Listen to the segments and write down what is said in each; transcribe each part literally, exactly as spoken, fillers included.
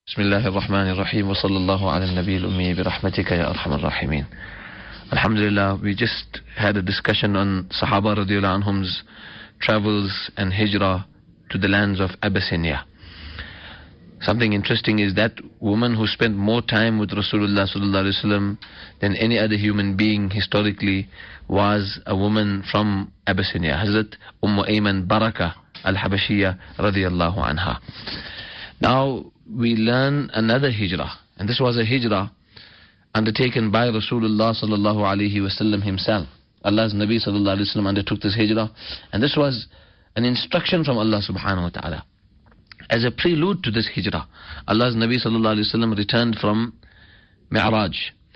بسم الله الرحمن الرحيم وصلى الله على النبي الأمي برحمتك يا أرحم الراحمين. Alhamdulillah, we just had a discussion on Sahaba radiallahu anhum's travels and hijrah to the lands of Abyssinia. Something interesting is that woman who spent more time with Rasulullah sallallahu alaihi wasallam than any other human being historically was a woman from Abyssinia, Hazrat Umm Ayman Baraka al-Habashiyya radiallahu anha. Now we learn another hijrah, and this was a hijrah undertaken by Rasulullah sallallahu alaihi wasallam himself. Allah's Nabi sallallahu alaihi wasallam undertook this hijrah, and this was an instruction from Allah subhanahu wa ta'ala. As a prelude to this hijrah, Allah's Nabi sallallahu alaihi wasallam returned from Mi'raj,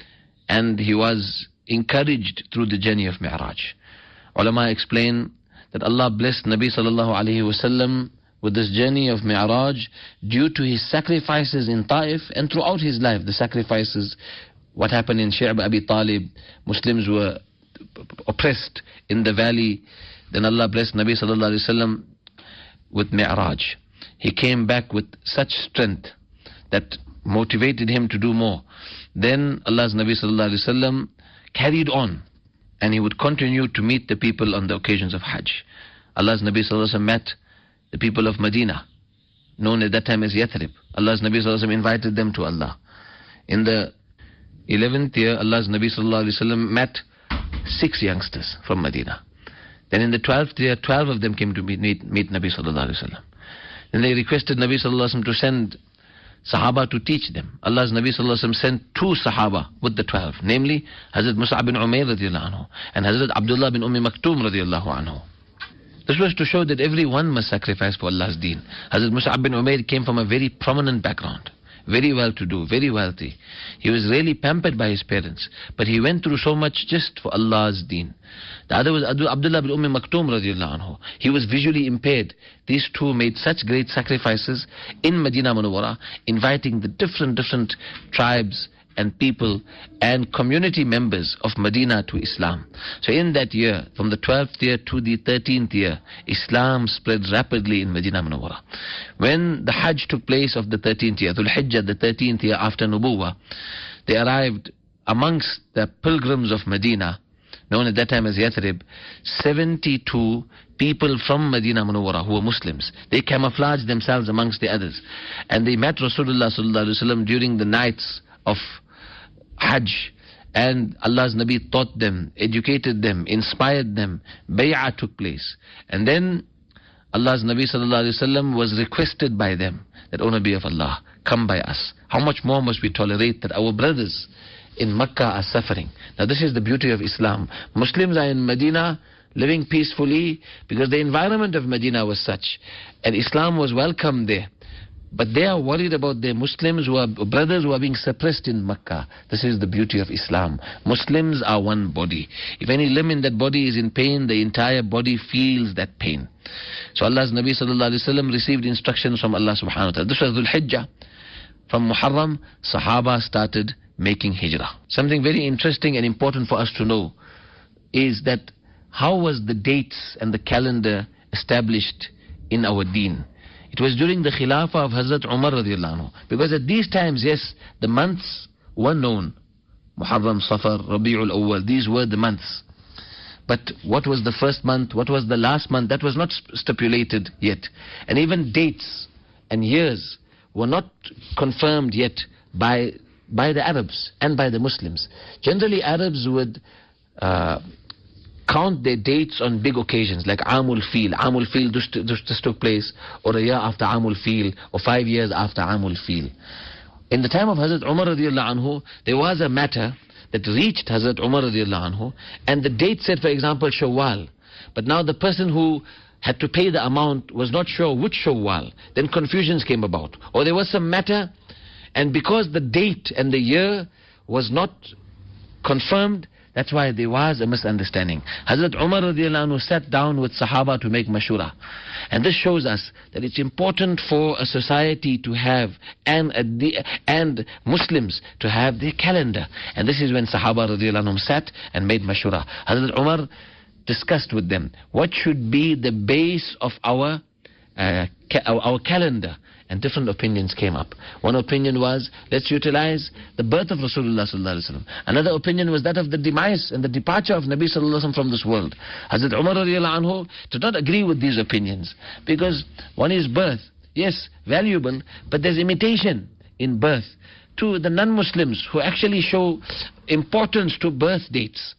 and he was encouraged through the journey of Mi'raj. Ulama explain that Allah blessed Nabi sallallahu alaihi wasallam with this journey of Mi'raj due to his sacrifices in Taif and throughout his life. The sacrifices, what happened in Shi'b Abi Talib, Muslims were oppressed in the valley. Then Allah blessed Nabi sallallahu alaihi wasallam with Mi'raj. He came back with such strength that motivated him to do more. Then Allah's Nabi sallallahu alaihi wasallam carried on, and he would continue to meet the people on the occasions of Hajj. Allah's Nabi sallallahu alaihi wasallam met the people of Medina, known at that time as Yathrib. Allah's Nabi sallallahu alaihi wasallam invited them to Allah. In the eleventh year, Allah's Nabi sallallahu alaihi wasallam met six youngsters from Medina. Then in the twelfth year, twelve of them came to meet, meet, meet Nabi sallallahu alaihi wasallam. Then they requested Nabi sallallahu alaihi wasallam to send Sahaba to teach them. Allah's Nabi sallallahu alaihi wasallam sent two Sahaba with the twelve, namely Hazrat Mus'ab bin Umair radiallahu anhu and Hazrat Abdullah bin Ummi Maktoum radiallahu anhu. This was to show that everyone must sacrifice for Allah's deen. Hazrat Mus'ab bin Umair came from a very prominent background, very well-to-do, very wealthy. He was really pampered by his parents, but he went through so much just for Allah's deen. The other was Abdullah bin Ummi Maktoum radiallahu anhu. He was visually impaired. These two made such great sacrifices in Medina Munawwara, inviting the different, different tribes and people and community members of Medina to Islam. So in that year, from the twelfth year to the thirteenth year, Islam spread rapidly in Medina Munawwara. When the Hajj took place of the thirteenth year, Dhul Hijjah, the thirteenth year after Nubuwah, they arrived amongst the pilgrims of Medina, known at that time as Yathrib, seventy-two people from Medina Munawwara who were Muslims. They camouflaged themselves amongst the others, and they met Rasulullah sallallahu alaihi wasallam during the nights of Hajj, and Allah's Nabi taught them, educated them, inspired them. Bay'ah took place, and then Allah's Nabi sallallahu alaihi wasallam was requested by them that, O Nabi of Allah, come by us. How much more must we tolerate that our brothers in Mecca are suffering? Now this is the beauty of Islam. Muslims are in Medina living peacefully because the environment of Medina was such, and Islam was welcome there. But they are worried about their Muslims who are brothers who are being suppressed in Mecca. This is the beauty of Islam. Muslims are one body. If any limb in that body is in pain, the entire body feels that pain. So Allah's Nabi sallallahu alaihi wasallam received instructions from Allah subhanahu wa ta'ala. This was Dhul Hijjah. From Muharram, Sahaba started making hijrah. Something very interesting and important for us to know is that how was the dates and the calendar established in our deen? It was during the Khilafah of Hazrat Umar radiallahu anhu. Because at these times, yes, the months were known. Muharram, Safar, Rabi'ul Awwal, these were the months. But what was the first month, what was the last month, that was not stipulated yet. And even dates and years were not confirmed yet by, by the Arabs and by the Muslims. Generally, Arabs would Uh, count their dates on big occasions like Amul Fil. Amul Fil just, just, just took place, or a year after Amul Fil, or five years after Amul Fil. In the time of Hazrat Umar radiallahu anhu, there was a matter that reached Hazrat Umar radiallahu anhu, and the date said, for example, Shawwal. But now the person who had to pay the amount was not sure which Shawwal. Then confusions came about. Or there was some matter, and because the date and the year was not confirmed, that's why there was a misunderstanding. Hazrat Umar radiallahu anhu sat down with Sahaba to make mashura. And this shows us that it's important for a society to have, and, a, and Muslims to have their calendar. And this is when Sahaba radiallahu anhu sat and made mashura. Hazrat Umar discussed with them what should be the base of our, uh, ca our, our calendar. and different opinions came up. One opinion was, let's utilize the birth of Rasulullah sallallahu alaihi wasallam. Another opinion was that of the demise and the departure of Nabi sallallahu alaihi wasallam from this world. Hazrat Umar radiallahu anhu did not agree with these opinions, because one is birth, yes, valuable, but there's imitation in birth. To the non-Muslims who actually show importance to birth dates,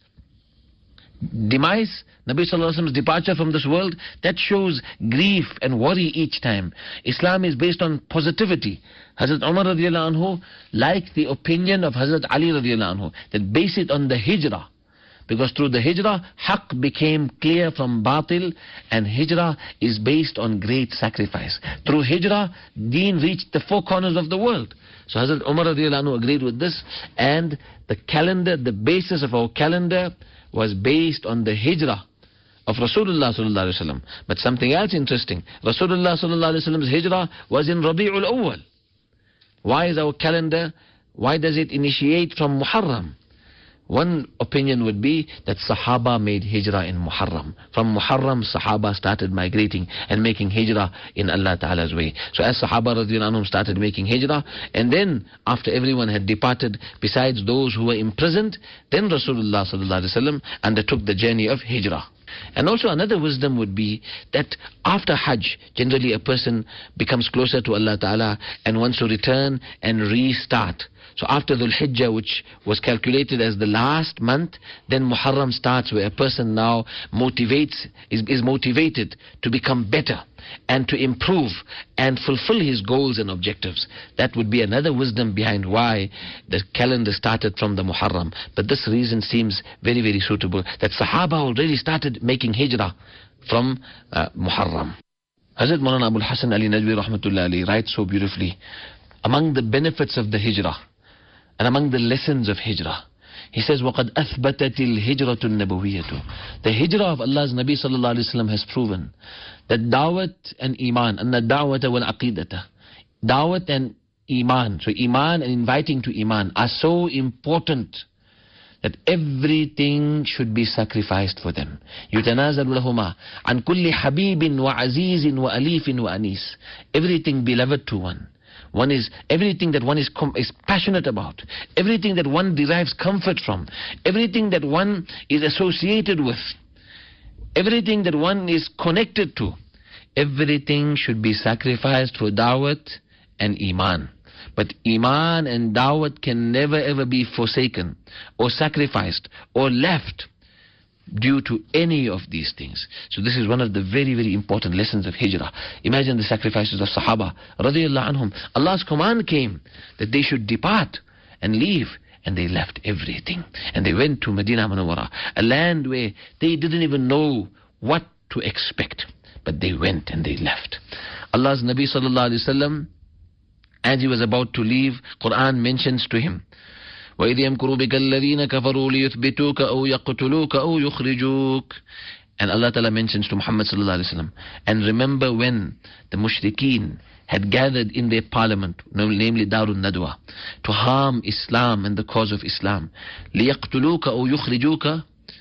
demise, Nabi Sallallahu Alaihi Wasallam's departure from this world, that shows grief and worry each time. Islam is based on positivity. Hazrat Umar radiallahu anhu liked the opinion of Hazrat Ali radiallahu anhu, that base it on the hijrah. Because through the hijrah, haqq became clear from batil, and hijrah is based on great sacrifice. Through hijrah, deen reached the four corners of the world. So Hazrat Umar radiallahu anhu agreed with this, and the calendar, the basis of our calendar was based on the hijrah of Rasulullah sallallahu alaihi wasallam. But something else interesting, Rasulullah sallallahu alaihi wasallam's hijrah was in Rabi'ul Awwal. Why is our calendar, why does it initiate from Muharram? One opinion would be that Sahaba made hijrah in Muharram. From Muharram, Sahaba started migrating and making hijrah in Allah Ta'ala's way. So as Sahaba radiallahu anhum started making hijrah, and then after everyone had departed, besides those who were imprisoned, then Rasulullah sallallahu alaihi wasallam undertook the journey of hijrah. And also another wisdom would be that after Hajj, generally a person becomes closer to Allah Ta'ala and wants to return and restart. So after Dhul Hijjah, which was calculated as the last month, then Muharram starts, where a person now motivates, is, is motivated to become better and to improve and fulfill his goals and objectives. That would be another wisdom behind why the calendar started from the Muharram. But this reason seems very, very suitable, that Sahaba already started making hijrah from uh, Muharram. Hazrat Maulana Abul Hasan Ali Najmi rahmatullah alayhi writes so beautifully, among the benefits of the hijrah and among the lessons of hijrah, he says, وَقَدْ أَثْبَتَتِ الْهِجْرَةُ النَّبَوِيَّةُ. The hijrah of Allah's Nabi sallallahu alaihi wasallam has proven that da'wat and iman, and the da'wata wal aqidata, da'wat and iman, so iman and inviting to iman are so important that everything should be sacrificed for them. يُتَنَازَلُ لَهُمَا عَنْ كُلِّ حَبِيبٍ وَعَزِيزٍ وَأَلِيفٍ وَأَنِيسٍ. Everything beloved to one. One is everything that one is com is passionate about, everything that one derives comfort from, everything that one is associated with, everything that one is connected to, everything should be sacrificed for da'wat and iman. But iman and da'wat can never ever be forsaken or sacrificed or left due to any of these things. So this is one of the very, very important lessons of hijrah. Imagine the sacrifices of Sahaba radiyallahu anhum. Allah's command came that they should depart and leave, and they left everything. And they went to Medina Munawwara, a land where they didn't even know what to expect. But they went and they left. Allah's Nabi sallallahu alaihi wasallam, as he was about to leave, Quran mentions to him, وَإِذْ يَمْكُرُ بِكَ الَّذِينَ كَفَرُوا لِيُثْبِتُوكَ أَوْ يَقْتُلُوكَ أَوْ يُخْرِجُوكَ. And Allah Ta'ala mentions to Muhammad sallallahu alaihi wasallam, and remember when the mushrikeen had gathered in their parliament, namely Darun Nadwa, to harm Islam and the cause of Islam. لِيَقْتُلُوكَ أَوْ يُخْرِجُوكَ.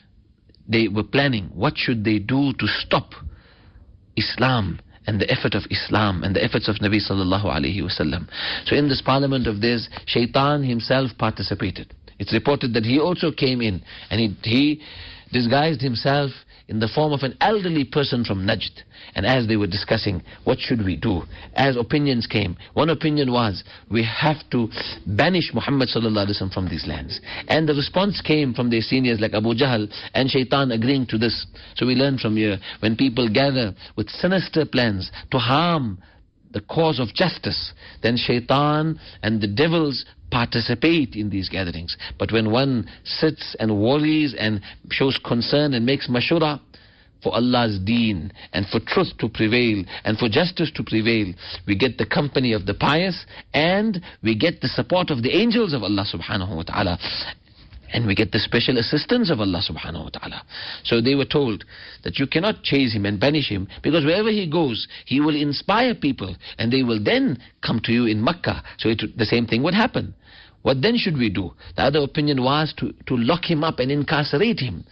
They were planning, what should they do to stop Islam and the effort of Islam and the efforts of Nabi sallallahu alaihi wasallam. So in this parliament of theirs, Shaitan himself participated. It's reported that he also came in, and he, he disguised himself in the form of an elderly person from Najd. And as they were discussing, what should we do? As opinions came, one opinion was, we have to banish Muhammad sallallahu alaihi wasallam from these lands. And the response came from their seniors like Abu Jahl and Shaitan agreeing to this. So we learn from here, when people gather with sinister plans to harm the cause of justice, then Shaitan and the devils participate in these gatherings. But when one sits and worries and shows concern and makes mashura for Allah's deen and for truth to prevail and for justice to prevail, we get the company of the pious and we get the support of the angels of Allah subhanahu wa ta'ala. And we get the special assistance of Allah subhanahu wa ta'ala. So they were told that you cannot chase him and banish him, because wherever he goes, he will inspire people and they will then come to you in Makkah. So it, the same thing would happen. What then should we do? The other opinion was to, to lock him up and incarcerate him.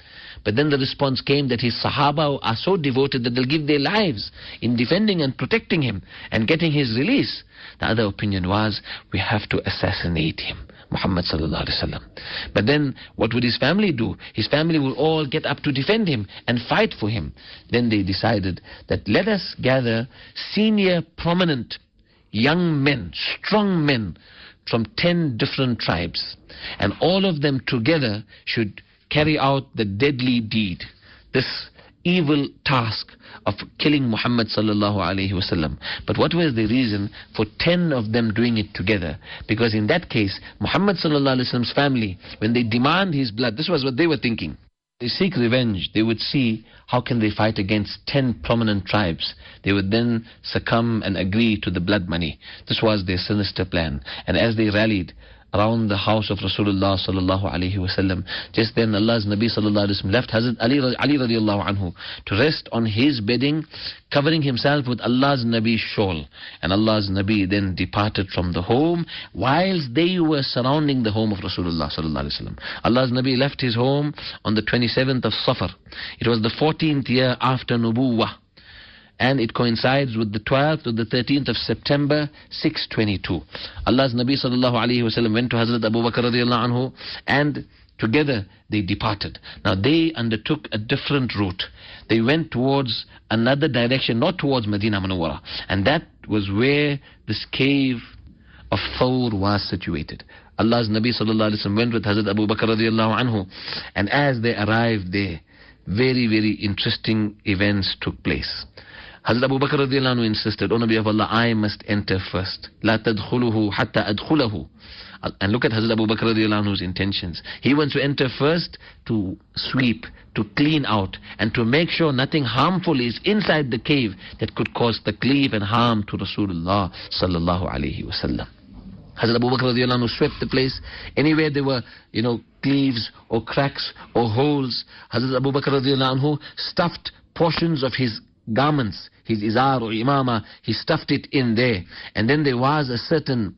But then the response came that his Sahaba are so devoted that they'll give their lives in defending and protecting him and getting his release. The other opinion was, we have to assassinate him, Muhammad sallallahu alaihi wasallam. But then what would his family do? His family will all get up to defend him and fight for him. Then they decided that let us gather senior, prominent, young men, strong men from ten different tribes, and all of them together should carry out the deadly deed, this evil task of killing Muhammad sallallahu alaihi wasallam. But what was the reason for ten of them doing it together? Because in that case, Muhammad sallallahu alaihi wasallam's family, when they demand his blood, this was what they were thinking. They seek revenge. They would see how can they fight against ten prominent tribes. They would then succumb and agree to the blood money. This was their sinister plan. And as they rallied around the house of Rasulullah sallallahu alaihi wasallam, just then Allah's Nabi sallallahu alaihi wasallam left Hazrat Ali, Ali radiallahu anhu to rest on his bedding, covering himself with Allah's Nabi's shawl. And Allah's Nabi then departed from the home whilst they were surrounding the home of Rasulullah sallallahu alaihi wasallam. Allah's Nabi left his home on the twenty-seventh of Safar. It was the fourteenth year after Nubuwwah, and it coincides with the twelfth or the thirteenth of September six twenty-two. Allah's Nabi sallallahu alaihi wasallam went to Hazrat Abu Bakr radiallahu anhu, and together they departed. Now they undertook a different route. They went towards another direction, not towards Medina Munawwara, and that was where this cave of Thawr was situated. Allah's Nabi sallallahu alaihi wasallam went with Hazrat Abu Bakr radiallahu anhu, and as they arrived there, very very interesting events took place. Hazrat Abu Bakr radiallahu anhu insisted, O Nabi of Allah, I must enter first. La tadkhuluhu hatta adkhulahu. And look at Hazrat Abu Bakr radiallahu anhu's intentions. He wants to enter first to sweep, to clean out, and to make sure nothing harmful is inside the cave that could cause taklif and harm to Rasulullah sallallahu alaihi wasallam. Hazrat Abu Bakr radiallahu anhu swept the place. Anywhere there were, you know, cleaves or cracks or holes, Hazrat Abu Bakr radiallahu anhu stuffed portions of his garments, his izar or imama, he stuffed it in there. And then there was a certain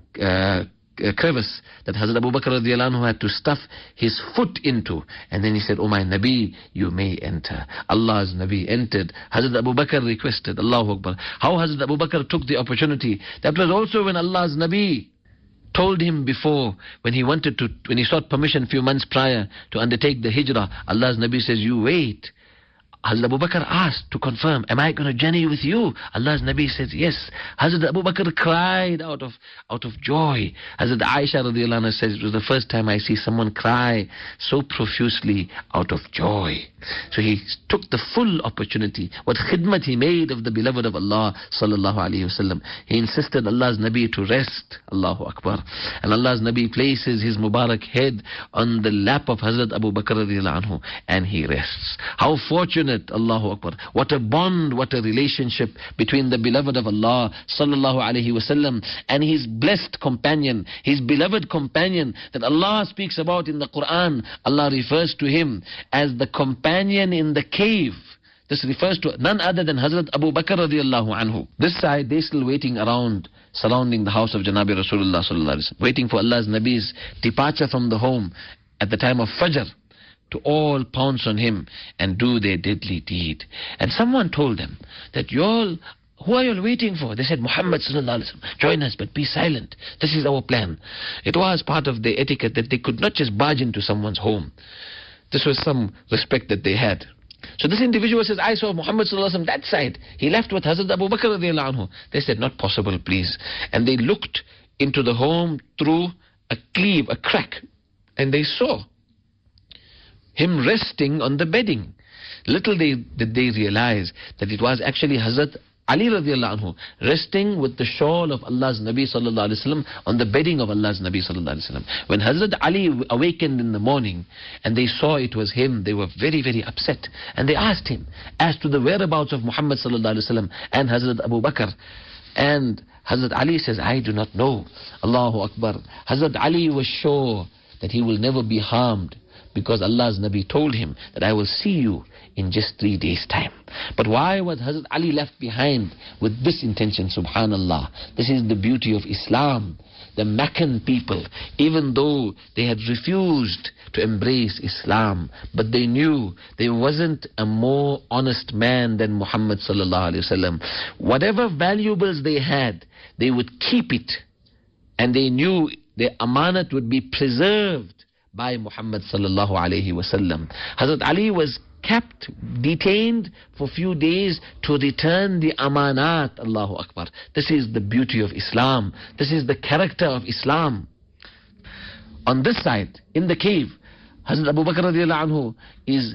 uh, crevice that Hazrat Abu Bakr radiallahu anhu had to stuff his foot into. And then he said, O my Nabi, you may enter. Allah's Nabi entered. Hazrat Abu Bakr requested, Allahu Akbar. How Hazrat Abu Bakr took the opportunity. That was also when Allah's Nabi told him before, when he wanted to, when he sought permission a few months prior to undertake the hijrah, Allah's Nabi says, you wait. Hazrat Abu Bakr asked to confirm, am I going to journey with you? Allah's Nabi says, yes. Hazrat Abu Bakr cried out of out of joy. Hazrat Aisha radiallahu anha says, it was the first time I see someone cry so profusely out of joy. So he took the full opportunity. What khidmat he made of the beloved of Allah sallallahu alaihi wasallam. He insisted Allah's Nabi to rest. Allahu Akbar. And Allah's Nabi places his Mubarak head on the lap of Hazrat Abu Bakr radiallahu anhu, and he rests. How fortunate. Allahu Akbar. What a bond, what a relationship between the beloved of Allah sallallahu alaihi wasallam and his blessed companion, his beloved companion that Allah speaks about in the Quran. Allah refers to him as the companion in the cave. This refers to none other than Hazrat Abu Bakr radiallahu anhu. This side, they still waiting around, surrounding the house of Janabi Rasulullah sallallahu alaihi wasallam, waiting for Allah's Nabi's departure from the home at the time of Fajr, to all pounce on him and do their deadly deed. And someone told them that you all, who are you all waiting for? They said, Muhammad sallallahu alaihi wasallam, join us, but be silent. This is our plan. It was part of their etiquette that they could not just barge into someone's home. This was some respect that they had. So this individual says, I saw Muhammad sallallahu alaihi wasallam that side. He left with Hazrat Abu Bakr radiallahu anhu. They said, not possible, please. And they looked into the home through a cleave, a crack, and they saw him resting on the bedding. Little they, did they realize that it was actually Hazrat Ali radiallahu anhu resting with the shawl of Allah's Nabi sallallahu alaihi wasallam on the bedding of Allah's Nabi sallallahu alaihi wasallam. When Hazrat Ali awakened in the morning and they saw it was him, they were very very upset, and they asked him as to the whereabouts of Muhammad sallallahu alaihi wasallam and Hazrat Abu Bakr. And Hazrat Ali says, I do not know. Allahu Akbar. Hazrat Ali was sure that he will never be harmed, because Allah's Nabi told him that I will see you in just three days' time. But why was Hazrat Ali left behind with this intention? Subhanallah. This is the beauty of Islam. the Meccan people, even though they had refused to embrace Islam, but they knew there wasn't a more honest man than Muhammad sallallahu alaihi wasallam. Whatever valuables they had, they would keep it, and they knew their amanat would be preserved by Muhammad sallallahu alaihi wasallam. Hazrat Ali was kept, detained for a few days to return the amanat. Allahu Akbar. This is the beauty of Islam. This is the character of Islam. On this side, in the cave, Hazrat Abu Bakr radiallahu anhu is,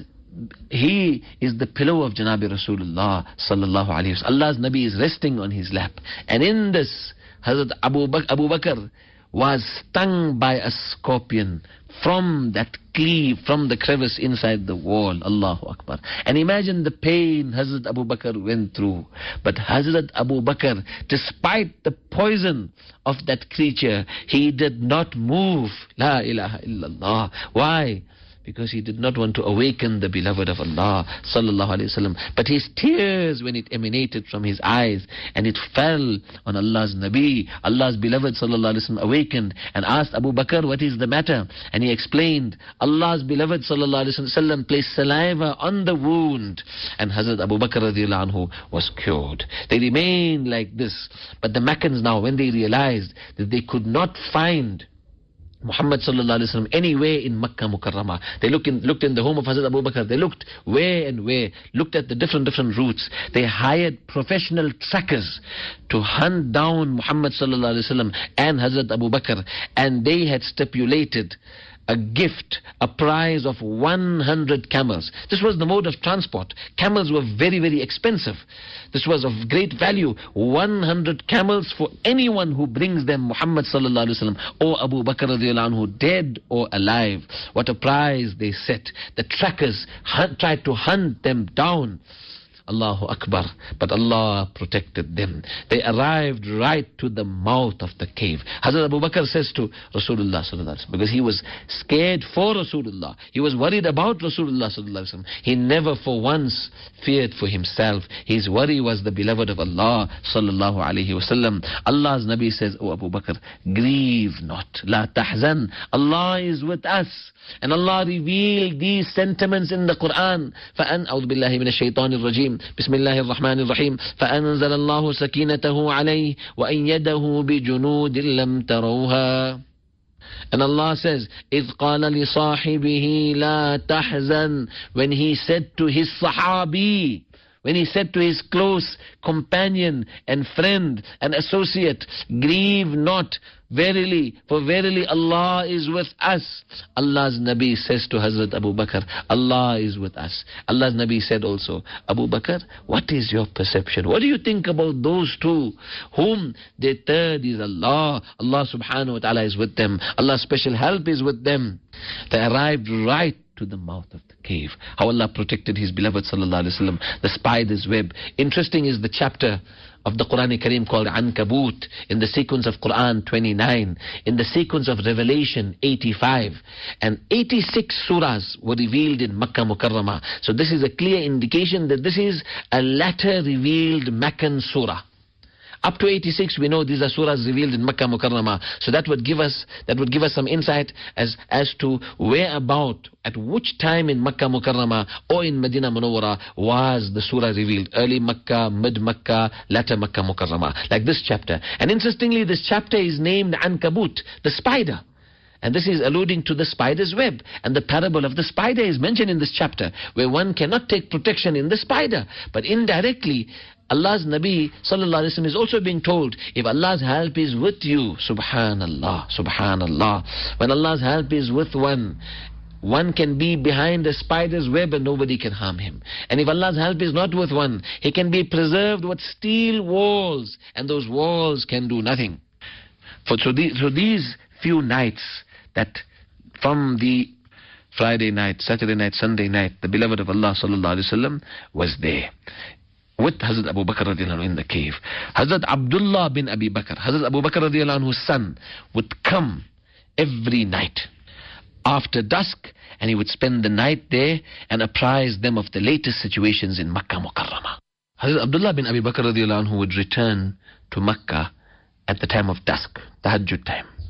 he is the pillow of Janabi Rasulullah sallallahu alayhi wa sallam. Allah's Nabi is resting on his lap. And in this, Hazrat Abu Bakr, Abu Bakr was stung by a scorpion from that cleave, from the crevice inside the wall. Allahu Akbar. And imagine the pain Hazrat Abu Bakr went through. But Hazrat Abu Bakr, despite the poison of that creature, he did not move. La ilaha illallah. Why? Because he did not want to awaken the beloved of Allah sallallahu alaihi wasallam. But his tears, when it emanated from his eyes and it fell on Allah's Nabi, Allah's beloved sallallahu alaihi wasallam awakened and asked Abu Bakr, what is the matter? And he explained, Allah's beloved sallallahu alaihi wasallam placed saliva on the wound, and Hazrat Abu Bakr radiallahu anhu was cured. They remained like this. But the Meccans now, when they realized that they could not find Muhammad sallallahu alaihi wasallam anywhere in Makkah Mukarramah, they looked in, looked in the home of Hazrat Abu Bakr, they looked where and where, looked at the different different routes. They hired professional trackers to hunt down Muhammad sallallahu alaihi wasallam and Hazrat Abu Bakr, and they had stipulated a gift, a prize of one hundred camels. This was the mode of transport. Camels were very, very expensive. This was of great value. one hundred camels for anyone who brings them Muhammad sallallahu alaihi wasallam or Abu Bakr radiallahu anhu, dead or alive. What a prize they set. The trackers hunt, tried to hunt them down. Allahu Akbar. But Allah protected them. They arrived right to the mouth of the cave. Hazrat Abu Bakr says to Rasulullah sallallahu alaihi wasallam, because he was scared for Rasulullah, he was worried about Rasulullah sallallahu alaihi wasallam. He never for once feared for himself. His worry was the beloved of Allah sallallahu alaihi wasallam. Allah's Nabi says, "O Abu Bakr, grieve not, la tahzan. Allah is with us." And Allah revealed these sentiments in the Quran. فَأَنْ أَعُوذُ بِاللَّهِ مِنَ الشَّيْطَانِ الرَّجِيمِ بسم الله الرحمن الرحيم فأنزل الله سكينته عليه وأيده بجنود لم تروها. And Allah says, إِذْ قَالَ لِصَاحِبِهِ لَا تَحْزَنْ, when he said to his sahabi, when he said to his close companion and friend and associate, grieve not, verily, for verily Allah is with us. Allah's Nabi says to Hazrat Abu Bakr, Allah is with us. Allah's Nabi said also, Abu Bakr, what is your perception? What do you think about those two whom their third is Allah? Allah subhanahu wa ta'ala is with them. Allah's special help is with them. They arrived right to the mouth of the cave. How Allah protected His beloved sallallahu alaihi wasallam, the spider's web. Interesting is the chapter of the Quran Kareem called Ankabut, in the sequence of Quran twenty-nine, in the sequence of Revelation eighty-five, and eighty-six surahs were revealed in Makkah Mukarramah. So this is a clear indication that this is a latter revealed Meccan surah. Up to eighty-six, we know these are surahs revealed in Makkah Mukarramah. So that would give us that would give us some insight as as to where about, at which time in Makkah Mukarramah or in Medina Munawwara was the surah revealed. Early Makkah, mid Makkah, latter Makkah Mukarramah. Like this chapter. And interestingly, this chapter is named Ankabut, the spider. And this is alluding to the spider's web. And the parable of the spider is mentioned in this chapter, where one cannot take protection in the spider. But indirectly, Allah's Nabi sallallahu alaihi wasallam is also being told, if Allah's help is with you, subhanallah, subhanallah, when Allah's help is with one, one can be behind a spider's web and nobody can harm him. And if Allah's help is not with one, he can be preserved with steel walls, and those walls can do nothing. For so, the, so these few nights, that from the Friday night, Saturday night, Sunday night, the beloved of Allah sallallahu alaihi wasallam was there with Hazrat Abu Bakr radiallahu anhu in the cave. Hazrat Abdullah bin Abi Bakr, Hazrat Abu Bakr radiallahu anhu's son, would come every night after dusk, and he would spend the night there and apprise them of the latest situations in Makkah Mukarramah. Hazrat Abdullah bin Abi Bakr radiallahu anhu would return to Makkah at the time of dusk, Tahajjud time.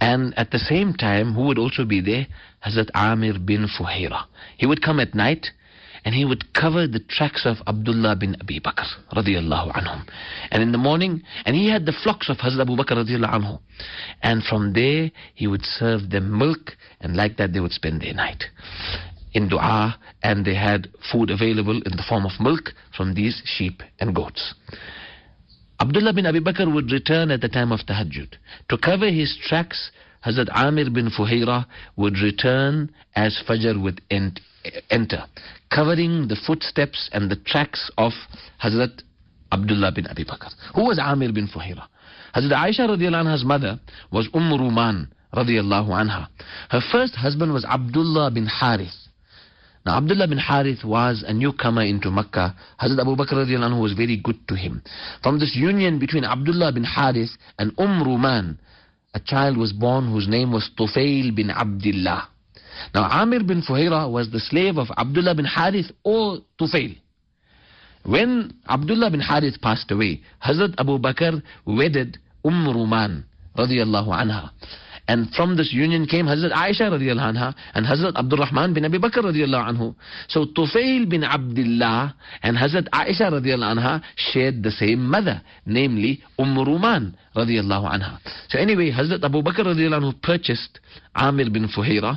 And at the same time, who would also be there? Hazrat Amir bin Fuhaira. He would come at night and he would cover the tracks of Abdullah bin Abi Bakr radiyallahu anhum. And in the morning, and he had the flocks of Hazrat Abu Bakr radiyallahu anhu. And from there, he would serve them milk, and like that they would spend their night in dua, and they had food available in the form of milk from these sheep and goats. Abdullah bin Abi Bakr would return at the time of tahajjud. To cover his tracks, Hazrat Amir bin Fuhaira would return as Fajr would ent enter, covering the footsteps and the tracks of Hazrat Abdullah bin Abi Bakr. Who was Amir bin Fuhaira? Hazrat Aisha radiallahu anha's mother was Umm Ruman radiallahu anha. Her first husband was Abdullah bin Harith. Now Abdullah bin Harith was a newcomer into Makkah. Hazrat Abu Bakr radiallahu anhu was very good to him. From this union between Abdullah bin Harith and Umm Ruman, a child was born whose name was Tufail bin Abdullah. Now Amir bin Fuhaira was the slave of Abdullah bin Harith or Tufail. When Abdullah bin Harith passed away, Hazrat Abu Bakr wedded Umm Ruman radiyallahu anha. And from this union came Hazrat Aisha radiallahu anha and Hazrat Abdul Rahman bin Abi Bakr radiallahu anhu. So Tufail bin Abdullah and Hazrat Aisha radiallahu anha shared the same mother, namely Umm Ruman radiallahu anha. So anyway, Hazrat Abu Bakr radiallahu anhu purchased Amir bin Fuhaira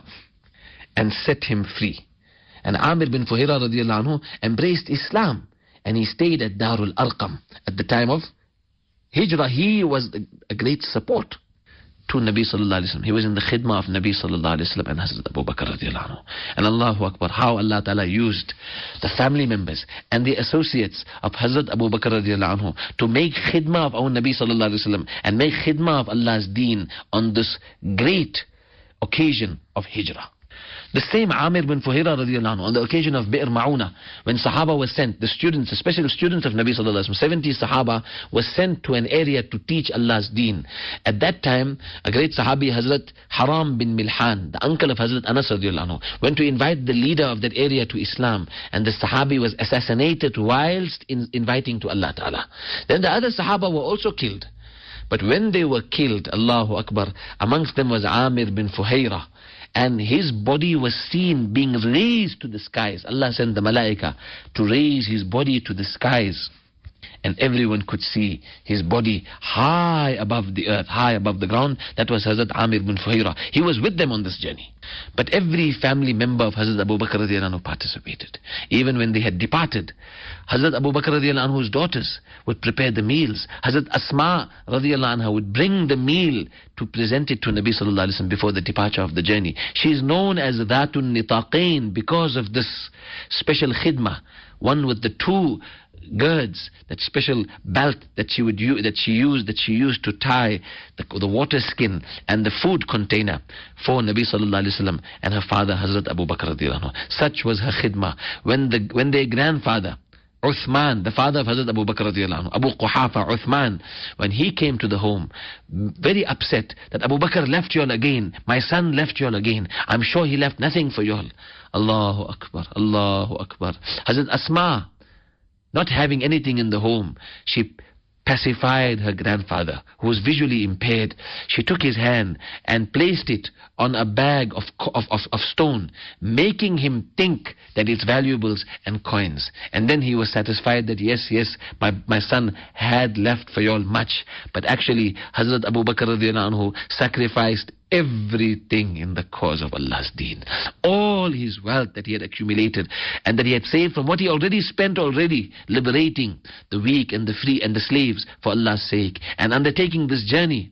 and set him free. And Amir bin Fuhaira radiallahu anhu embraced Islam, and he stayed at Darul Arqam. At the time of Hijrah, he was a great support to Nabi sallallahu alaihi wasallam. He was in the khidmah of Nabi sallallahu alaihi wasallam and Hazrat Abu Bakr radiallahu anhu. And Allahu Akbar, how Allah Ta'ala used the family members and the associates of Hazrat Abu Bakr radiallahu anhu to make khidmah of our Nabi sallallahu alaihi wasallam and make khidmah of Allah's deen on this great occasion of Hijrah. The same Amir bin Fuhaira radiallahu anhu, on the occasion of Bi'r Ma'una, when Sahaba was sent, the students, especially the students of Nabi sallallahu alaihi wasallam, seventy Sahaba was sent to an area to teach Allah's deen. At that time, a great Sahabi, Hazrat Haram bin Milhan, the uncle of Hazrat Anas radiallahu anhu, went to invite the leader of that area to Islam, and the Sahabi was assassinated whilst in inviting to Allah Ta'ala. Then the other Sahaba were also killed. But when they were killed, Allahu Akbar, amongst them was Amir bin Fuhaira. And his body was seen being raised to the skies. Allah sent the malaika to raise his body to the skies. And everyone could see his body high above the earth, high above the ground. That was Hazrat Amir bin Fuhaira. He was with them on this journey. But every family member of Hazrat Abu Bakr radiallahu anhu participated. Even when they had departed, Hazrat Abu Bakr radiallahu anhu's daughters would prepare the meals. Hazrat Asma radiallahu anha would bring the meal to present it to Nabi sallallahu alaihi wasallam before the departure of the journey. She is known as Dhatun Nitaqain because of this special khidmah. One with the two girds, that special belt that she would use, that she used, that she used to tie the, the water skin and the food container for Nabi sallallahu alaihi wasallam and her father Hazrat Abu Bakr radiallahu anhu. Such was her khidmah. When the when their grandfather Uthman, the father of Hazrat Abu Bakr radiallahu anhu, Abu Quhafa, Uthman, when he came to the home, very upset that Abu Bakr left you all again, my son left you all again, I'm sure he left nothing for you all. Allahu Akbar, Allahu Akbar. Hazrat Asma, not having anything in the home, she pacified her grandfather, who was visually impaired. She took his hand and placed it on a bag of, of, of, of stone, making him think that it's valuables and coins. And then he was satisfied that yes, yes, my, my son had left for you all much. But actually, Hazrat Abu Bakr radiallahu anhu sacrificed everything in the cause of Allah's deen. All his wealth that he had accumulated and that he had saved from what he already spent already, liberating the weak and the free and the slaves for Allah's sake, and undertaking this journey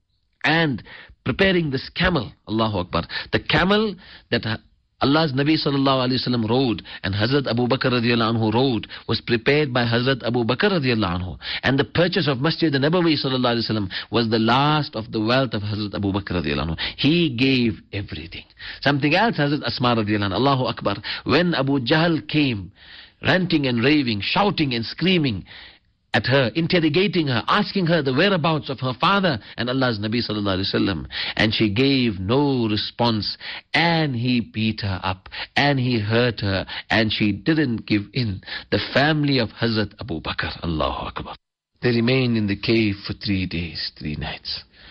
and preparing this camel, Allahu Akbar. The camel that Allah's Nabi sallallahu alaihi wasallam rode and Hazrat Abu Bakr radiallahu anhu rode was prepared by Hazrat Abu Bakr radiallahu anhu. And the purchase of Masjid al-Nabawi sallallahu alaihi wasallam was the last of the wealth of Hazrat Abu Bakr radiallahu anhu. He gave everything. Something else, Hazrat Asma radiallahu anhu, Allahu Akbar. When Abu Jahl came, ranting and raving, shouting and screaming at her, interrogating her, asking her the whereabouts of her father and Allah's Nabi sallallahu alaihi wasallam, and she gave no response, and he beat her up and he hurt her and she didn't give in. The family of Hazrat Abu Bakr, Allahu Akbar, they remained in the cave for three days, three nights.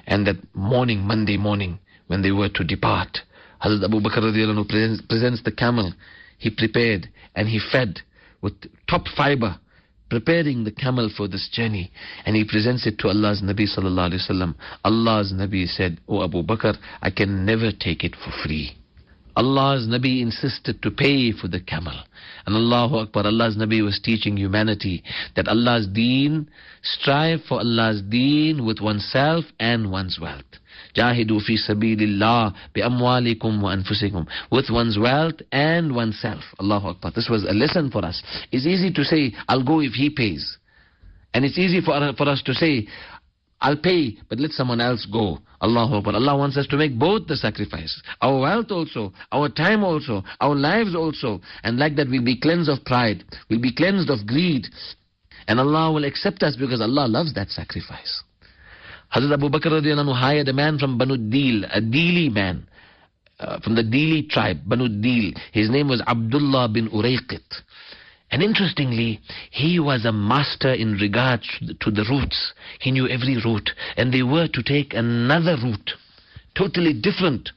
And that morning, Monday morning, when they were to depart, Hazrat Abu Bakr radiallahu anhu presents, presents the camel. He prepared and he fed with top fiber, preparing the camel for this journey. And he presents it to Allah's Nabi sallallahu alayhi wasallam. Allah's Nabi said, "O Abu Bakr, I can never take it for free." Allah's Nabi insisted to pay for the camel. And Allahu Akbar, Allah's Nabi was teaching humanity that Allah's deen, strive for Allah's deen with oneself and one's wealth. Jahidu fi sabilillah bi amwalikum wa anfusikum, with one's wealth and oneself. Allahu Akbar. This was a lesson for us. It's easy to say, I'll go if he pays. And it's easy for, for us to say, I'll pay, but let someone else go. Allahu Akbar. Allah wants us to make both the sacrifices. Our wealth also, our time also, our lives also. And like that we'll be cleansed of pride. We'll be cleansed of greed. And Allah will accept us because Allah loves that sacrifice. Hazrat Abu Bakr radiallahu anhu hired a man from Banu Dil, a Dili man, uh, from the Dili tribe, Banu Dil. His name was Abdullah bin Urayqit. And interestingly, he was a master in regards to the routes. He knew every route. And they were to take another route, totally different,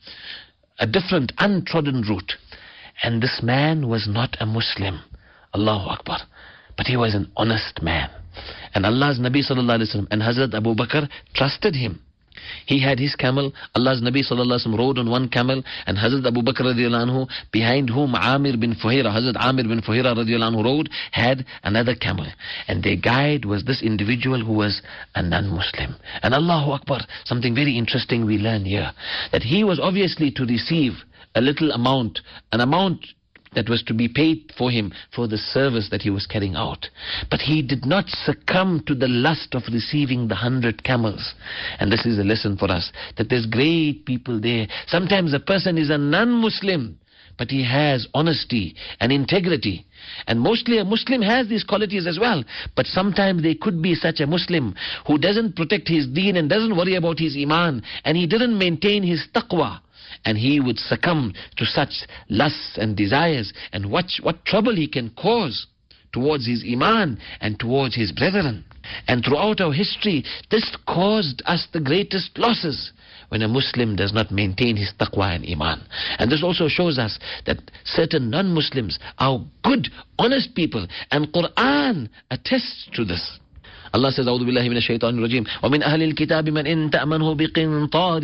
a different, untrodden route. And this man was not a Muslim, Allahu Akbar, but he was an honest man. And Allah's Nabi sallallahu alayhi wa sallam and Hazrat Abu Bakr trusted him. He had his camel. Allah's Nabi sallallahu alaihi wasallam rode on one camel, and Hazrat Abu Bakr radiallahu anhu, behind whom Amir bin Fuhaira, Hazrat Amir bin Fuhaira radiallahu anhu rode, had another camel. And their guide was this individual who was a non-Muslim. And Allahu Akbar, something very interesting we learn here, that he was obviously to receive a little amount, an amount that was to be paid for him for the service that he was carrying out. But he did not succumb to the lust of receiving the hundred camels. And this is a lesson for us, that there's great people there. Sometimes a person is a non-Muslim, but he has honesty and integrity. And mostly a Muslim has these qualities as well. But sometimes there could be such a Muslim who doesn't protect his deen and doesn't worry about his iman, and he didn't maintain his taqwa. And he would succumb to such lusts and desires, and watch what trouble he can cause towards his iman and towards his brethren. And throughout our history, this caused us the greatest losses, when a Muslim does not maintain his taqwa and iman. And this also shows us that certain non-Muslims are good, honest people, and Quran attests to this. Allah says, أعوذ بالله من الشيطان الرجيم ومن أهل الكتاب من إن تأمنه بقنطار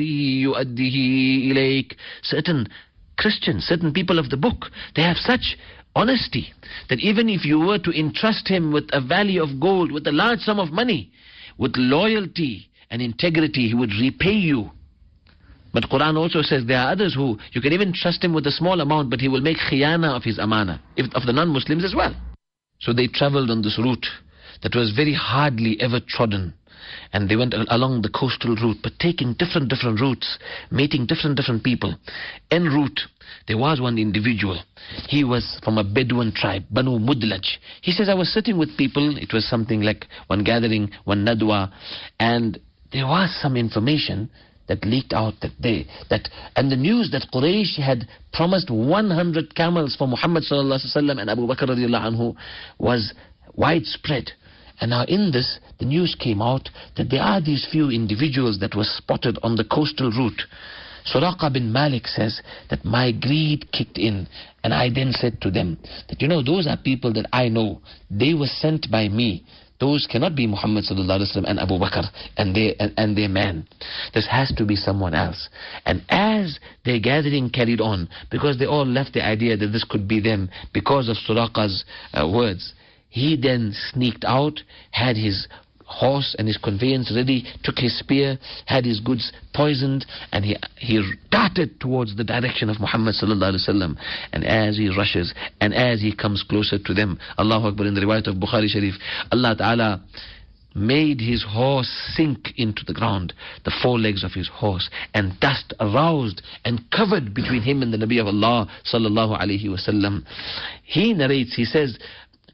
يؤديه إليك. Certain Christians, certain people of the book, they have such honesty that even if you were to entrust him with a valley of gold, with a large sum of money, with loyalty and integrity, he would repay you. But Quran also says there are others who you can even trust him with a small amount, but he will make khiyana of his amana, if, of the non-Muslims as well. So they traveled on this route that was very hardly ever trodden. And they went along the coastal route, but taking different, different routes, meeting different, different people. En route, there was one individual. He was from a Bedouin tribe, Banu Mudlaj. He says, I was sitting with people. It was something like one gathering, one nadwa. And there was some information that leaked out that they, that, and the news that Quraysh had promised one hundred camels for Muhammad sallallahu alaihi wasallam and Abu Bakr radiallahu anhu was widespread. And now in this, the news came out that there are these few individuals that were spotted on the coastal route. Suraqa bin Malik says that my greed kicked in, and I then said to them that, you know, those are people that I know. They were sent by me. Those cannot be Muhammad sallallahu alaihi wasallam and Abu Bakr and their, and, and their man. This has to be someone else. And as their gathering carried on, because they all left the idea that this could be them because of Suraqa's uh, words, he then sneaked out, had his horse and his conveyance ready, took his spear, had his goods poisoned, and he he darted towards the direction of Muhammad sallallahu alaihi wasallam. And as he rushes, and as he comes closer to them, Allahu Akbar, in the riwayat of Bukhari Sharif, Allah Ta'ala made his horse sink into the ground, the forelegs of his horse, and dust aroused and covered between him and the Nabi of Allah sallallahu alaihi wasallam. He narrates, he says,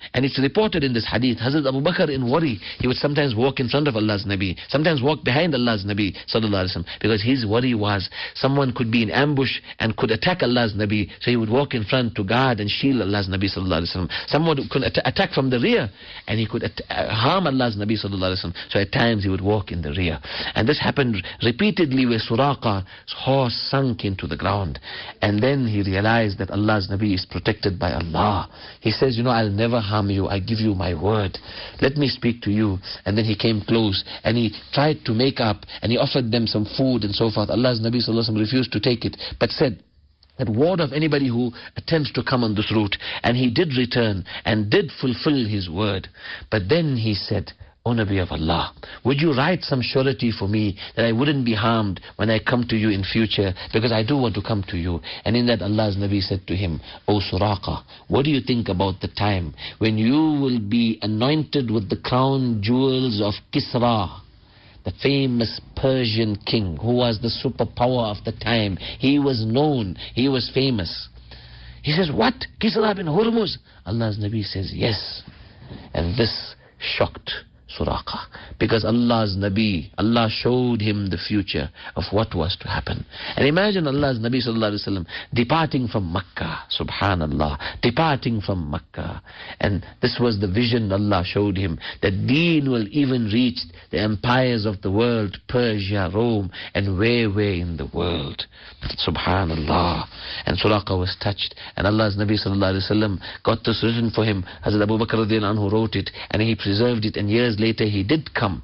And it's reported in this hadith, Hazrat Abu Bakr in worry, he would sometimes walk in front of Allah's Nabi, sometimes walk behind Allah's Nabi sallallahu alaihi wasallam, because his worry was someone could be in ambush and could attack Allah's Nabi, so he would walk in front to guard and shield Allah's Nabi sallallahu alaihi wasallam. Someone could at attack from the rear and he could harm Allah's Nabi sallallahu alaihi wasallam, so at times he would walk in the rear. And this happened repeatedly where Suraqa's horse sunk into the ground, and then he realized that Allah's Nabi is protected by Allah. He says, you know, I'll never harm you, I give you my word, let me speak to you. And then he came close and he tried to make up and he offered them some food and so forth. Allah's Nabi sallallahu alaihi wasallam refused to take it, but said that ward of anybody who attempts to come on this route. And he did return and did fulfill his word. But then he said, O Nabi of Allah, would you write some surety for me that I wouldn't be harmed when I come to you in future, because I do want to come to you. And in that Allah's Nabi said to him, O Suraqa, what do you think about the time when you will be anointed with the crown jewels of Kisra, the famous Persian king who was the superpower of the time? He was known, he was famous. He says, what? Kisra bin Hurmuz? Allah's Nabi says, yes. And this shocked Suraqa, because Allah's Nabi, Allah showed him the future of what was to happen. And imagine Allah's Nabi sallallahu alaihi wasallam departing from Makkah, subhanallah, departing from Makkah. And this was the vision Allah showed him, that deen will even reach the empires of the world, Persia, Rome, and way, way in the world. Subhanallah. And Suraqa was touched, and Allah's Nabi sallallahu alaihi wasallam got this written for him. Hazrat Abu Bakr radiallahu anhu wrote it, and he preserved it, and years later he did come.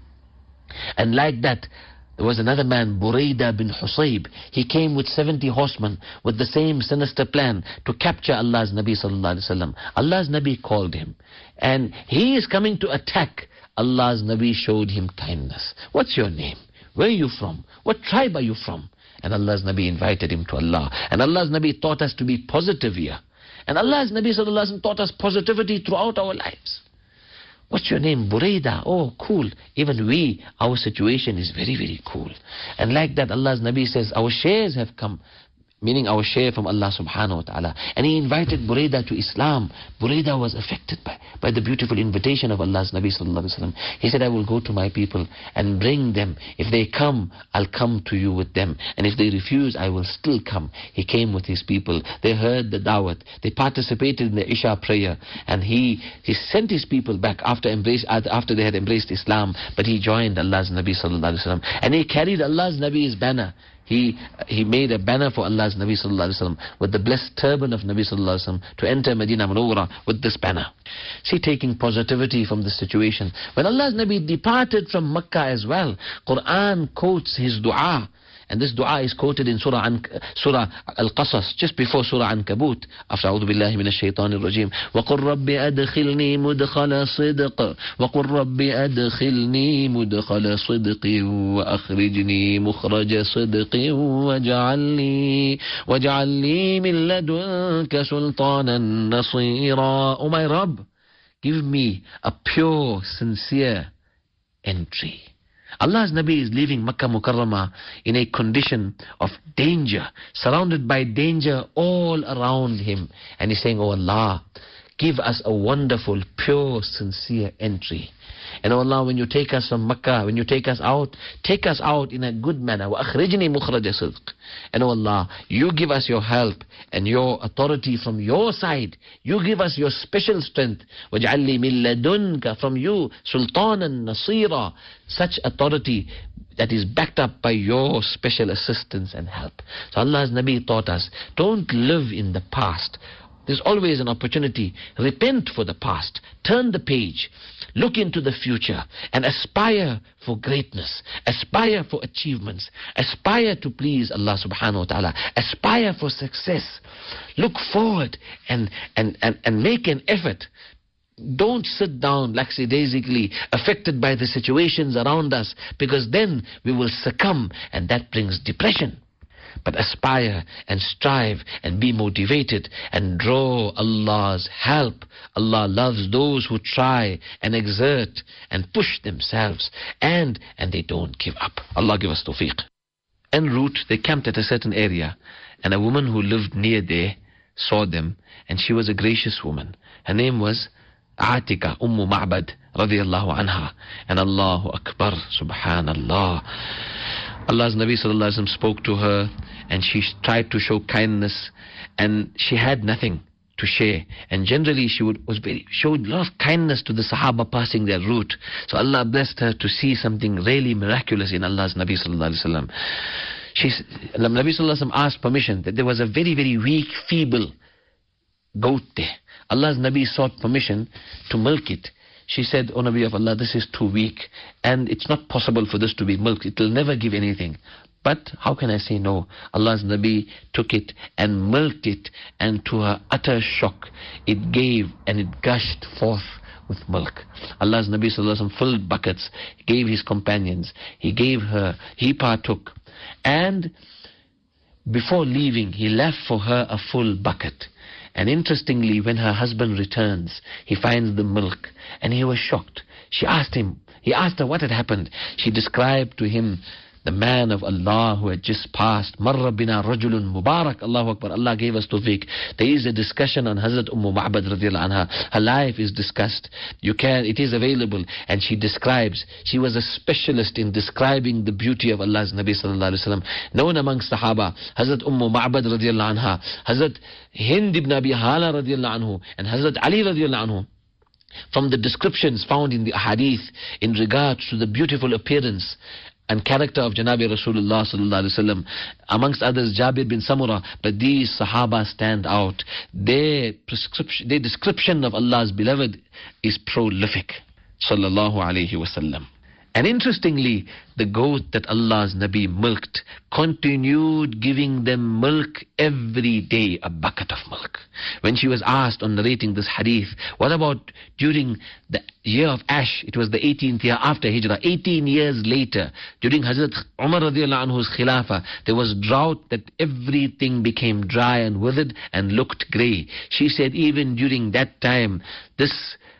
And like that, there was another man, Buraidah bin Husayb. He came with seventy horsemen with the same sinister plan to capture Allah's Nabi sallallahu alaihi wasallam. Allah's Nabi called him, and he is coming to attack. Allah's Nabi showed him kindness. What's your name? Where are you from? What tribe are you from? And Allah's Nabi invited him to Allah. And Allah's Nabi taught us to be positive here. And Allah's Nabi sallallahu alaihi wasallam taught us positivity throughout our lives. What's your name? Buraidah. Oh, cool. Even we, our situation is very, very cool. And like that, Allah's Nabi says, our shares have come, meaning our share from Allah subhanahu wa ta'ala. And he invited Buraidah to Islam. Buraidah was affected by, by the beautiful invitation of Allah's Nabi sallallahu alaihi wasallam. He said, I will go to my people and bring them. If they come, I'll come to you with them. And if they refuse, I will still come. He came with his people. They heard the da'wat. They participated in the Isha prayer. And he, he sent his people back after, embrace, after they had embraced Islam. But he joined Allah's Nabi sallallahu alaihi wasallam. And he carried Allah's Nabi's banner. He he made a banner for Allah's Nabi sallallahu alaihi wasallam with the blessed turban of Nabi sallallahu alaihi wasallam to enter Medina Munawwara with this banner. See, taking positivity from the situation. When Allah's Nabi departed from Makkah as well, Quran quotes his dua. And this dua is quoted in Surah, An Surah Al-Qasas, just before Surah Ankabut, after أعوذ بالله من الشيطان الرجيم. وَقُلْ رَبِّ أَدْخِلْنِي مُدْخَلَ صِدْقٍ وَقُلْ رَبِّ أَدْخِلْنِي مُدْخَلَ صِدْقٍ وَأَخْرِجْنِي مُخْرَجَ صِدْقٍ وَاجْعَلْ لِي وَاجْعَلْ لِي مِنْ لَدُنْكَ سُلْطَانًا نَصِيرًا. O my Rabb, give me a pure, sincere entry. Allah's Nabi is leaving Makkah Mukarramah in a condition of danger, surrounded by danger all around him. And he's saying, Oh Allah, give us a wonderful, pure, sincere entry. And oh Allah, when you take us from Makkah, when you take us out, take us out in a good manner. وَأَخْرِجْنِي مُخْرَجَ صِدْقٍ. And oh Allah, you give us your help and your authority from your side. You give us your special strength. وَاجْعَلْ لِي مِن لَدُنْكَ. From you, Sultanan Nasira. Such authority that is backed up by your special assistance and help. So Allah's Nabi taught us, don't live in the past. There's always an opportunity. Repent for the past. Turn the page. Look into the future and aspire for greatness. Aspire for achievements. Aspire to please Allah subhanahu wa ta'ala. Aspire for success. Look forward and, and, and, and make an effort. Don't sit down lackadaisically, affected by the situations around us, because then we will succumb, and that brings depression. But aspire and strive and be motivated and draw Allah's help. Allah loves those who try and exert and push themselves, and and they don't give up. Allah give us tawfiq. En route, they camped at a certain area, and a woman who lived near there saw them, and she was a gracious woman. Her name was Atika, Ummu Ma'bad, radiyallahu anha. And Allahu Akbar, subhanallah. Allah's Nabi sallallahu alaihi wasallam spoke to her, and she tried to show kindness, and she had nothing to share. And generally she would was very showed a lot of kindness to the Sahaba passing their route. So Allah blessed her to see something really miraculous in Allah's Nabi sallallahu alaihi wasallam. She, Nabi sallallahu alaihi wasallam asked permission that there was a very very weak, feeble goat there. Allah's Nabi sought permission to milk it. She said, "O Nabi of Allah, this is too weak, and it's not possible for this to be milked. It will never give anything." But how can I say no? Allah's Nabi took it and milked it, and to her utter shock, it gave and it gushed forth with milk. Allah's Nabi sallallahu alaihi wasallam filled buckets, gave his companions, he gave her, he partook. And before leaving, he left for her a full bucket. And interestingly, when her husband returns, he finds the milk, and he was shocked. She asked him, he asked her what had happened. She described to him the man of Allah who had just passed. Marra bina rajulun mubarak. Allahu Akbar. Allah gave us tawfiq. There is a discussion on Hazrat Ummu Ma'bad radiyallahu anha. Her life is discussed. You can, it is available. And she describes, she was a specialist in describing the beauty of Allah's Nabi sallallahu alaihi wasallam. Known among Sahaba, Hazrat Ummu Ma'bad radiyallahu anha, Hazrat Hind ibn Abi Hala radiyallahu anhu, and Hazrat Ali radiyallahu anhu. From the descriptions found in the hadith in regards to the beautiful appearance and character of Janabi Rasulullah sallallahu alaihi wasallam, amongst others Jabir bin Samura, but these Sahaba stand out. Their prescription, their description of Allah's beloved is prolific, sallallahu alaihi wasallam. And interestingly, the goat that Allah's Nabi milked continued giving them milk every day, a bucket of milk. When she was asked on narrating this hadith, what about during the year of Ash? It was the eighteenth year after Hijrah, eighteen years later, during Hazrat Umar radiallahu anhu's Khilafah, there was drought that everything became dry and withered and looked grey. She said even during that time, this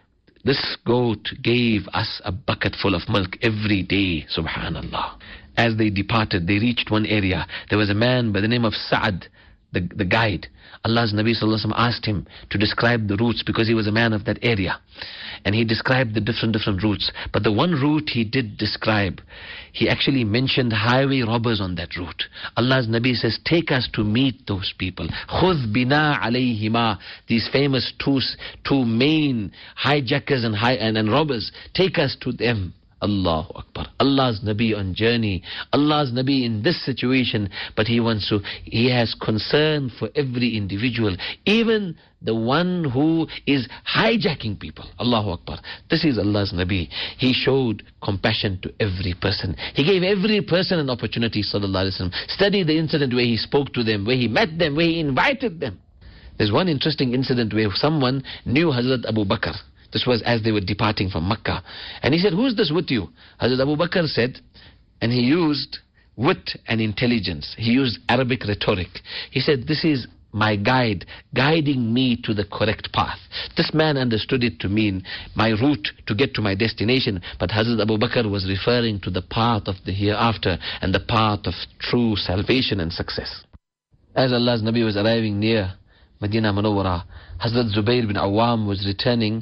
This goat gave us a bucket full of milk every day, subhanallah. As they departed, they reached one area. There was a man by the name of Sa'ad, the, the guide. Allah's Nabi sallallahu alaihi wasallam asked him to describe the routes because he was a man of that area. And he described the different, different routes. But the one route he did describe, he actually mentioned highway robbers on that route. Allah's Nabi says, take us to meet those people. Khudh bina alayhima. These famous two, two main hijackers and, high, and, and robbers. Take us to them. Allahu Akbar. Allah's Nabi on journey. Allah's Nabi in this situation, but he wants to, he has concern for every individual, even the one who is hijacking people. Allahu Akbar. This is Allah's Nabi. He showed compassion to every person. He gave every person an opportunity, sallallahu alaihi wasallam. Study the incident where he spoke to them, where he met them, where he invited them. There's one interesting incident where someone knew Hazrat Abu Bakr. This was as they were departing from Makkah. And he said, who's this with you? Hazrat Abu Bakr said, and he used wit and intelligence. He used Arabic rhetoric. He said, this is my guide, guiding me to the correct path. This man understood it to mean my route to get to my destination. But Hazrat Abu Bakr was referring to the path of the hereafter and the path of true salvation and success. As Allah's Nabi was arriving near Medina Munawwara, Hazrat Zubayr bin Awam was returning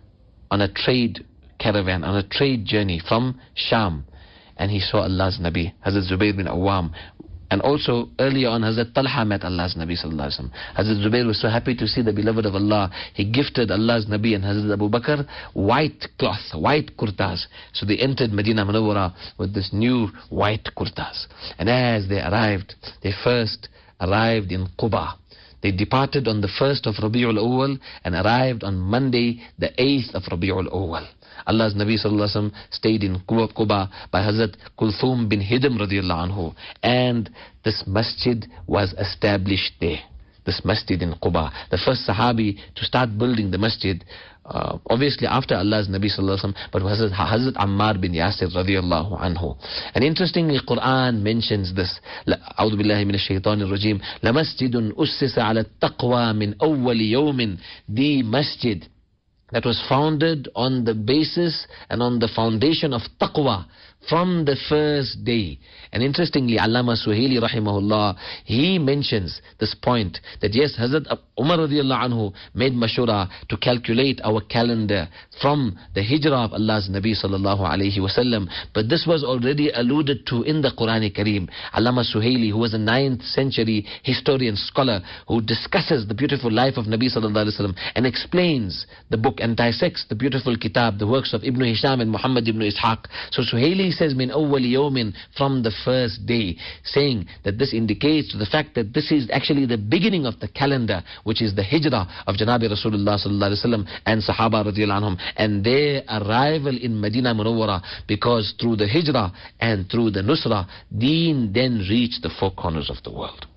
on a trade caravan, on a trade journey from Sham, and he saw Allah's Nabi, Hazrat Zubayr bin Awam. And also earlier on, Hazrat Talha met Allah's Nabi sallallahu alaihi wasallam. Hazrat Zubayr was so happy to see the beloved of Allah. He gifted Allah's Nabi and Hazrat Abu Bakr white cloth, white kurtas. So they entered Medina Munawwara with this new white kurtas. And as they arrived, they first arrived in Quba. They departed on the first of Rabi'ul Awwal and arrived on Monday, the eighth of Rabi'ul Awwal. Allah's Nabi sallallahu alaihi wasallam stayed in Quba by Hazrat Kulthum bin Hidam radiallahu anhu. And this masjid was established there. This masjid in Quba. The first Sahabi to start building the masjid, uh, obviously after Allah's Nabi sallallahu alaihi wasallam, but was Hazrat, Hazrat Ammar bin Yasir radiallahu anhu. And interestingly, Quran mentions this. A'udhu billahi minash shaitanir rajim. لَمَسْجِدٌ أُسِّسَ عَلَى التَّقْوَى مِنْ أَوَّلِ يَوْمٍ. The masjid that was founded on the basis and on the foundation of taqwa from the first day. And interestingly, Allama Suhaili rahimahullah, he mentions this point that yes, Hazrat Umar radiallahu anhu made mashura to calculate our calendar from the hijrah of Allah's Nabi sallallahu alayhi wasallam, but this was already alluded to in the Quran Kareem. Allama Suhaili, who was a ninth century historian scholar who discusses the beautiful life of Nabi sallallahu alayhi wasallam and explains the book and dissects the beautiful kitab, the works of Ibn Hisham and Muhammad ibn Ishaq. So Suhaili says min awwali yawmin, from the first day, saying that this indicates to the fact that this is actually the beginning of the calendar, which is the hijrah of Janabi Rasulullah sallallahu alaihi wasallam and Sahaba radiyallahu anhum, and their arrival in Medina Munawwara, because through the hijrah and through the nusrah, deen then reached the four corners of the world.